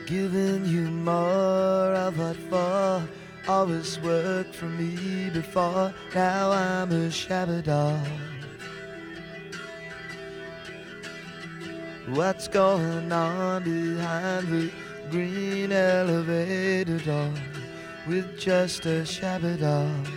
Giving you more of what for always worked for me before. Now I'm a shabby dog. What's going on behind the green elevator door with just a shabby dog?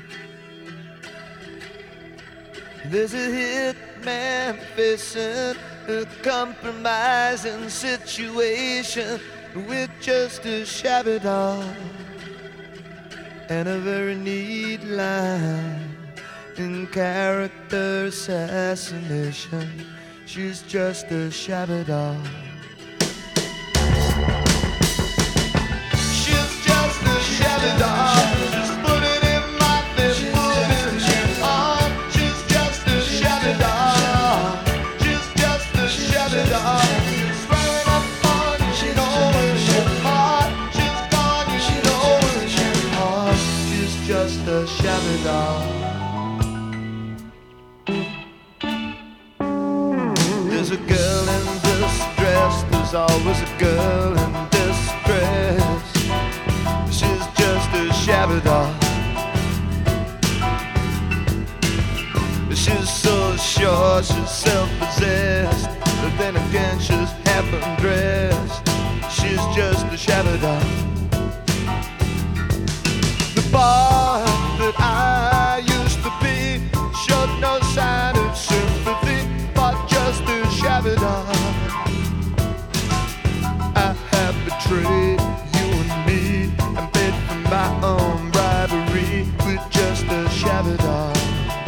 There's a hitman facing a compromising situation with just a shabby dog and a very neat line in character assassination. She's just a shabby dog. She's just a shabby dog. Just put it in my fist, put it on. She's just a shabby dog. She's just a shabby dog. She's swearing up on you, she knows she's hot. She's gone, you know she's hot. She's just a shabby dog. There's a girl in distress, there's always a girl in distress. She's just a shabby doll. She's so sure she's self-possessed, but then again she's half undressed. She's just a shabby doll. The bar that I used to be showed no sign of sympathy, but just a shabby dog. I have betrayed you and me and paid for my own bribery with just a shabby dog.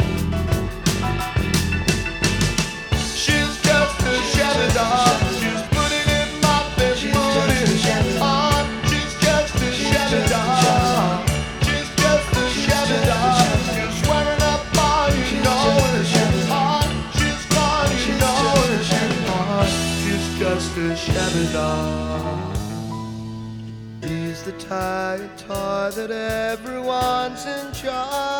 She's just a shabby dog. She's putting in my best money on. She's just a shabby dog. She's just a shabby dog. She's swearing up on you, know she's hot. She's gone, you know she's hot. She's just a shabby dog. He's the tired toy that everyone's enjoying.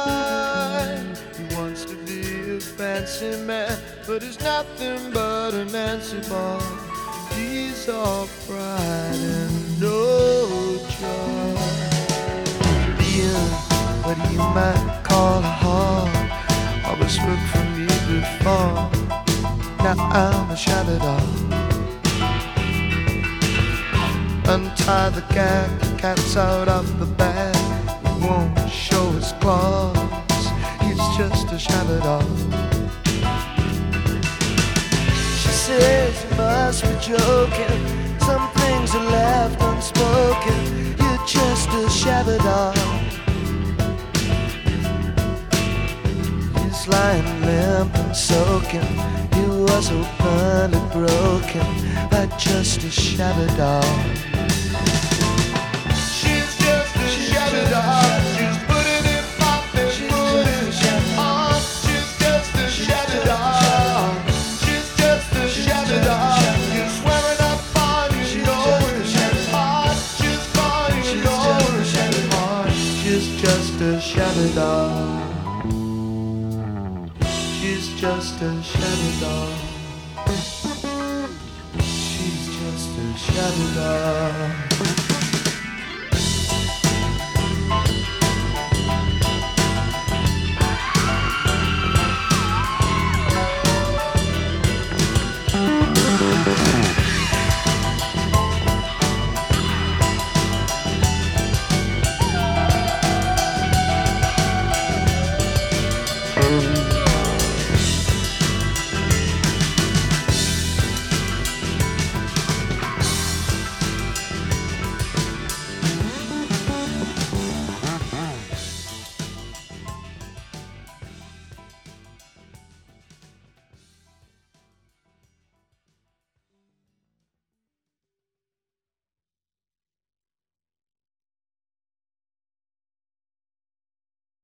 He wants to be a fancy man, but he's nothing but a Nancy boy. He's all pride and no joy. Being what you might call a hog always worked for me before. Now I'm a shabby dog. Untie the gag, the cat's out of the bag. He won't show his claws, he's just a shabby dog. She says you must be joking, some things are left unspoken. You're just a shabby dog. He's lying limp and soaking. He was openly broken by just a shabby dog. She's just a shabby dog. She's putting in my fist, putting on. She's just a shabby dog. She's just a shabby dog. You're swearing up on you, she knows she's hot. She's gone, you know she's hot. She's just a shabby dog. She's just a shabby dog. She's just a shabby dog.